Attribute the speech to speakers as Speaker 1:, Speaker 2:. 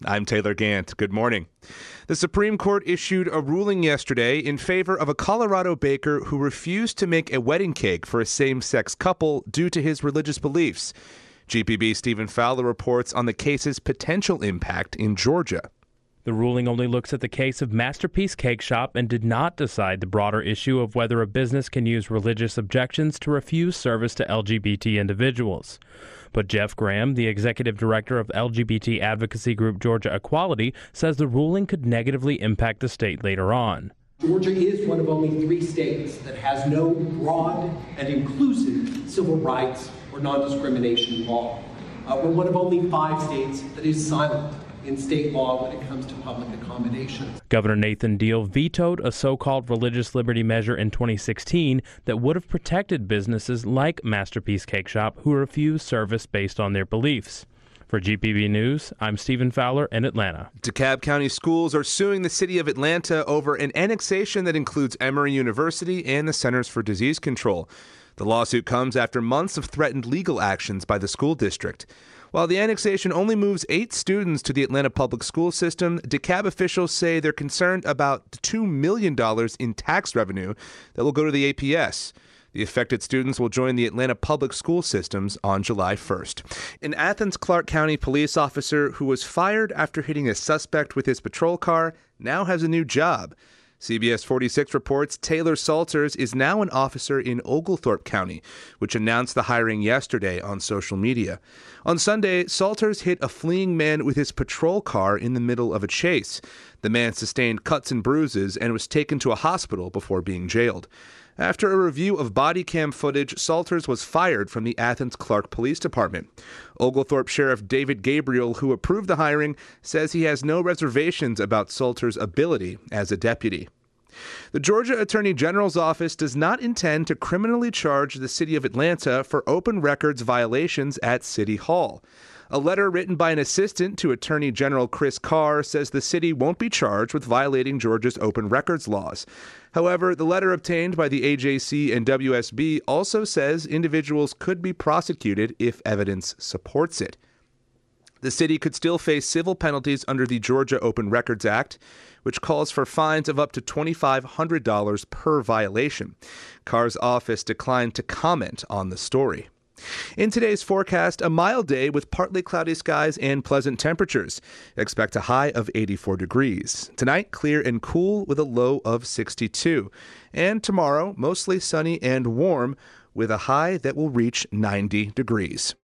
Speaker 1: I'm Taylor Gant. Good morning. The Supreme Court issued a ruling yesterday in favor of a Colorado baker who refused to make a wedding cake for a same-sex couple due to his religious beliefs. GPB Stephen Fowler reports on the case's potential impact in Georgia.
Speaker 2: The ruling only looks at the case of Masterpiece Cake Shop and did not decide the broader issue of whether a business can use religious objections to refuse service to LGBT individuals. But Jeff Graham, the executive director of LGBT advocacy group Georgia Equality, says the ruling could negatively impact the state later on.
Speaker 3: Georgia is one of only 3 states that has no broad and inclusive civil rights or non-discrimination law. We're one of only 5 states that is silent in state law when it comes to public accommodations.
Speaker 2: Governor Nathan Deal vetoed a so-called religious liberty measure in 2016 that would have protected businesses like Masterpiece Cake Shop who refuse service based on their beliefs. For GPB News, I'm Stephen Fowler in Atlanta.
Speaker 1: DeKalb County schools are suing the city of Atlanta over an annexation that includes Emory University and the Centers for Disease Control. The lawsuit comes after months of threatened legal actions by the school district. While the annexation only moves 8 students to the Atlanta public school system, DeKalb officials say they're concerned about the $2 million in tax revenue that will go to the APS. The affected students will join the Atlanta public school systems on July 1st. An Athens Clarke County police officer who was fired after hitting a suspect with his patrol car now has a new job. CBS 46 reports Taylor Salters is now an officer in Oglethorpe County, which announced the hiring yesterday on social media. On Sunday, Salters hit a fleeing man with his patrol car in the middle of a chase. The man sustained cuts and bruises and was taken to a hospital before being jailed. After a review of body cam footage, Salters was fired from the Athens Clarke Police Department. Oglethorpe Sheriff David Gabriel, who approved the hiring, says he has no reservations about Salters' ability as a deputy. The Georgia Attorney General's office does not intend to criminally charge the city of Atlanta for open records violations at City Hall. A letter written by an assistant to Attorney General Chris Carr says the city won't be charged with violating Georgia's open records laws. However, the letter obtained by the AJC and WSB also says individuals could be prosecuted if evidence supports it. The city could still face civil penalties under the Georgia Open Records Act, which calls for fines of up to $2,500 per violation. Carr's office declined to comment on the story. In today's forecast, a mild day with partly cloudy skies and pleasant temperatures. Expect a high of 84 degrees. Tonight, clear and cool with a low of 62. And tomorrow, mostly sunny and warm with a high that will reach 90 degrees.